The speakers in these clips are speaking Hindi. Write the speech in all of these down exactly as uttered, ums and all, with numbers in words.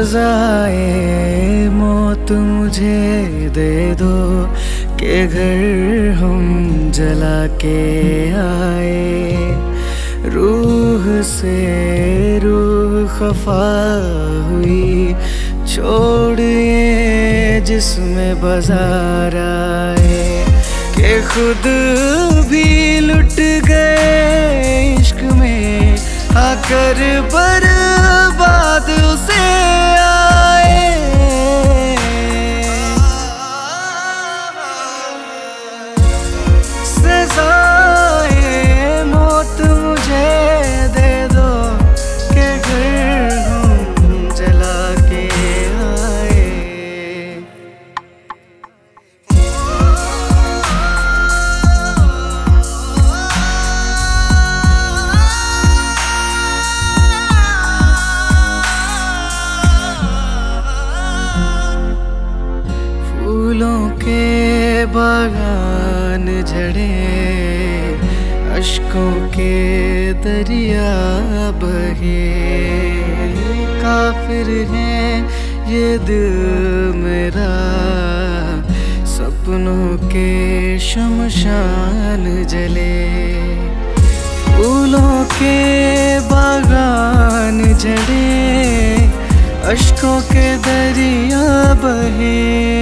सजाए मौत मुझे दे दो के घर हम जला के आए। रूह से रूह खफा हुई छोड़ ये जिसमें बाजार आए कि खुद भी लुट गए इश्क में आकर बर्बाद उसे आए। सजाए मौत मुझे दे दो के घर हम जला के आए। फूलों के बागान झड़े अश्कों के दरिया बहे। काफिर है ये दिल मेरा सपनों के शमशान जले। फूलों के बागान झड़े अश्कों के दरिया बहे।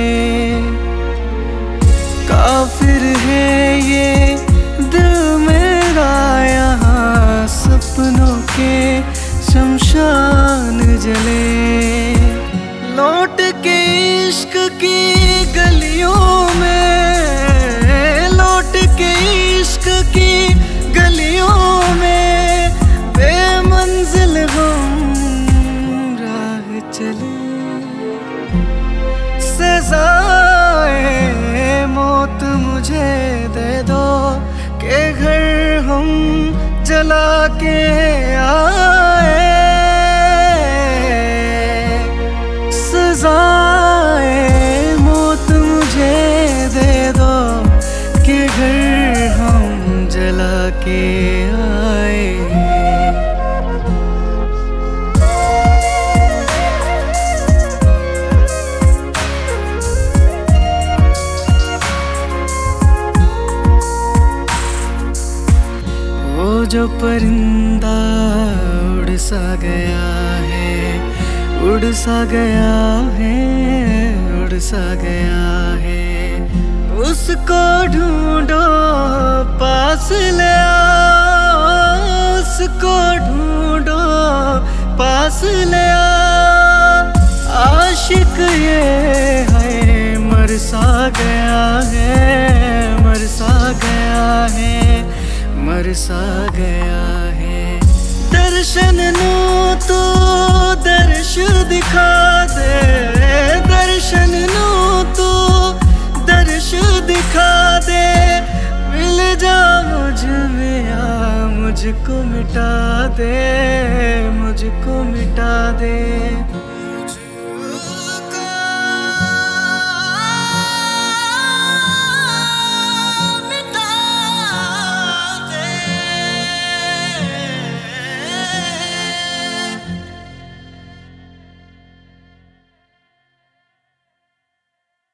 काफिर है ये दिल मेरा यहाँ सपनों के शमशान जले। लौट के इश्क की गलियों में लौट के इश्क की गलियों में बेमंजिल हम राह चले। सजाए मौत मुझे दे दो के घर हम जला के आए। सजाए मौत मुझे दे दो के घर हम जला के आए। जो परिंदा उड़ सा गया है उड़ सा गया है उड़ सा गया है। उसको ढूंढो पास ले आओ उसको ढूंढो पास ले आओ। आशिक ये है मर सा गया है मर सा गया है मर सा गया है। दर्शन नू तो दर्श दिखा दे दर्शन नू तो दर्श दिखा दे। मिल जा मुझ में आ मुझको मिटा दे मुझको मिटा दे।